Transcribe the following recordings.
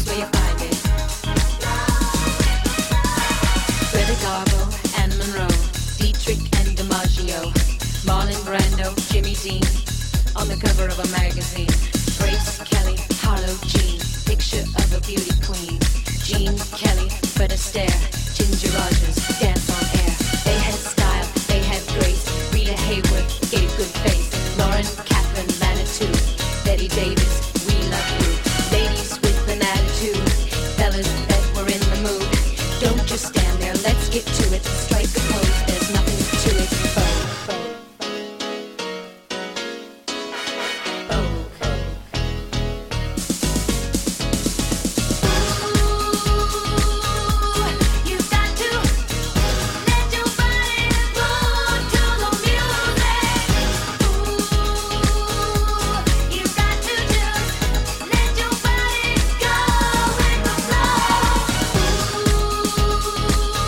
where you find it. Greta Garbo and Monroe, Dietrich and DiMaggio, Marlon Brando, Jimmy Dean, on the cover of a magazine. Grace Kelly, Harlow Jean, picture of a beauty queen. Jean Kelly, Fred Astaire, Ginger Rogers, dance on air. They had style, they had grace. Rita Hayworth gave good face. Lauren Catherine Manitou, Betty Davis, we love you. Ladies with an attitude, fellas that were in the mood. Don't just stand there, let's get to it. Strike a pose, there's nothing to it.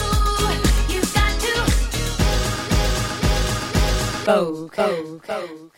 Go, go, go.